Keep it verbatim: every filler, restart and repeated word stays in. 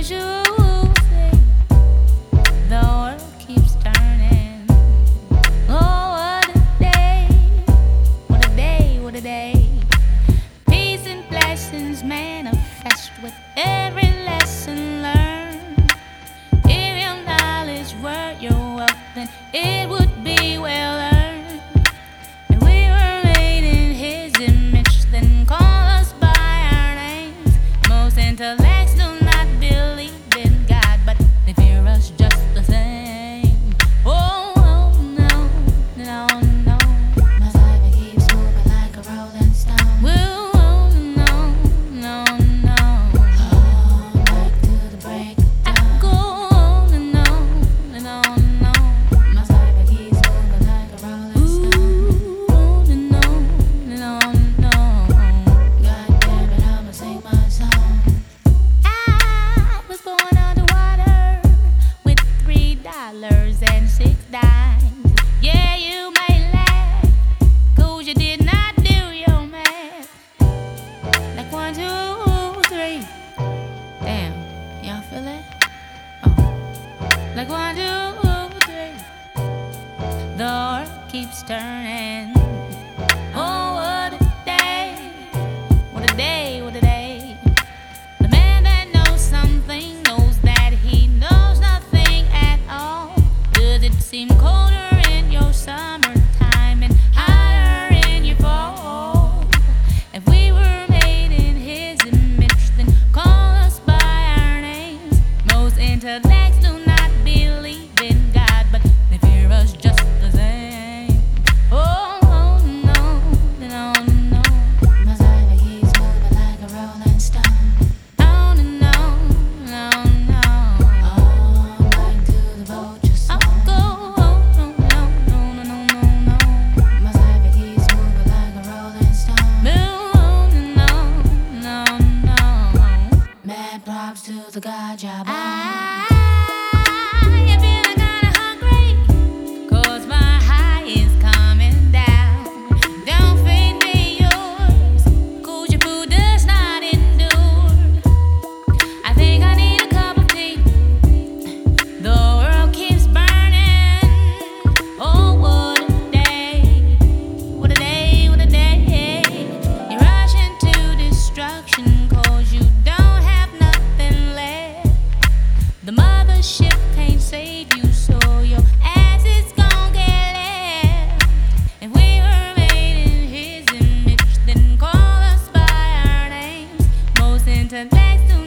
you say the world keeps turning? Oh, what a day, what a day, what a day. Peace and blessings manifest with every lesson learned. If your knowledge were your wealth, then it would be well earned. If we were made in His image, then call us by our names. Most intellects do not believe in God, but they fear us just the same. Oh, oh no, no, no. My life keeps moving like a rolling stone. Well, oh, no, no, no. All night to the break of I dawn. go on and on and on and on. My life keeps moving like a rolling stone. Ooh, on and on and on and on. God damn it, I'ma sing my song. I was born underwater with three dollars and six dimes. Yeah, you may laugh, 'cause you did not do your math. Like one, two, three. Damn, y'all feel it? Oh, like one, two, three. The world keeps turning. Oh, what a day, what a day, what a day. The man that knows something knows that he knows nothing at all. Does it seem colder in your summertime and hotter in your fall? If we were made in His image, then call us by our names. Most intellects do not believe in God, but they fear us just the same. Oh, oh no, no, no. My life keeps moving like a rolling stone. On and on, on, on. All night to the vulture I'll song. go on, on, on, on, on, on, on. My life keeps moving like a rolling stone. Move on and on, on, on. Mad props to the God job. I am feeling kinda hungry, 'cause my high is coming down. Don't feed me yours, 'cause your food does not endure. I think I need a cup of tea. The world keeps burning. Oh, what a day, what a day, what a day. You rush into destruction 'cause you don't have nothing left. The mothership can't save you, so your ass is gon' get left. If we were made in His image, then call us by our names. Most intellects do